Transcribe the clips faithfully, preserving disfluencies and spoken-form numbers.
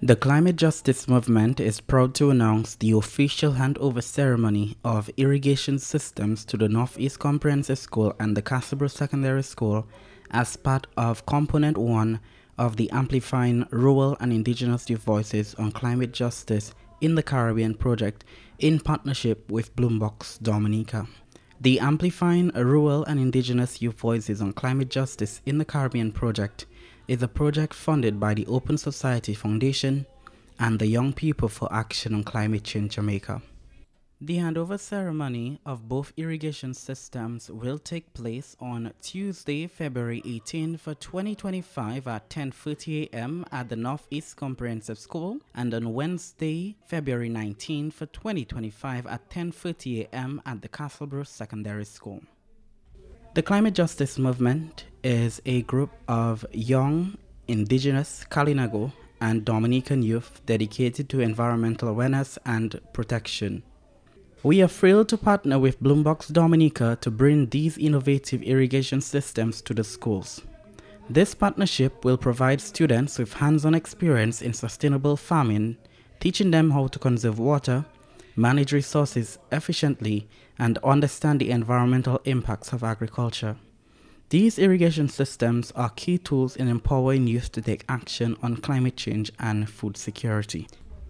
The Climate Justice Movement is proud to announce the official handover ceremony of irrigation systems to the Northeast Comprehensive School and the Castleboro Secondary School as part of Component one of the Amplifying Rural and Indigenous Youth Voices on Climate Justice in the Caribbean project in partnership with Bloombox Dominica. The Amplifying Rural and Indigenous Youth Voices on Climate Justice in the Caribbean project is a project funded by the Open Society Foundation and the Young People for Action on Climate Change Jamaica. The handover ceremony of both irrigation systems will take place on Tuesday, February eighteenth, twenty twenty-five at ten thirty a m at the Northeast Comprehensive School, and on Wednesday, February nineteenth, twenty twenty-five at ten thirty a m at the Castleboro Secondary School. The Climate Justice Movement is a group of young, indigenous, Kalinago, and Dominican youth dedicated to environmental awareness and protection. We are thrilled to partner with Bloombox Dominica to bring these innovative irrigation systems to the schools. This partnership will provide students with hands-on experience in sustainable farming, teaching them how to conserve water, manage resources efficiently, and understand the environmental impacts of agriculture. These irrigation systems are key tools in empowering youth to take action on climate change and food security.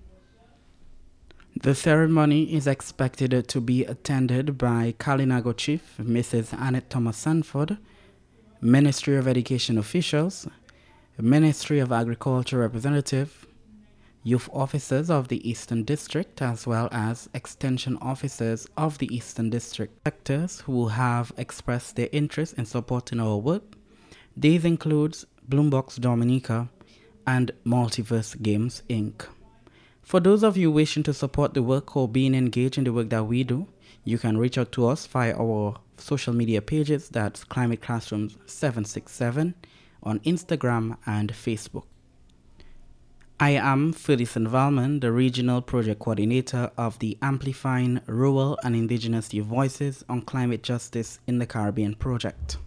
The ceremony is expected to be attended by Kalinago Chief Missus Annette Thomas Sanford, Ministry of Education officials, Ministry of Agriculture representative, youth officers of the Eastern District, as well as extension officers of the Eastern District sectors who have expressed their interest in supporting our work. These include Bloombox Dominica and Multiverse Games Incorporated. For those of you wishing to support the work or being engaged in the work that we do, you can reach out to us via our social media pages, that's Climate Classrooms seven six seven on Instagram and Facebook. I am Ferguson Valman, the Regional Project Coordinator of the Amplifying Rural and Indigenous Youth Voices on Climate Justice in the Caribbean project.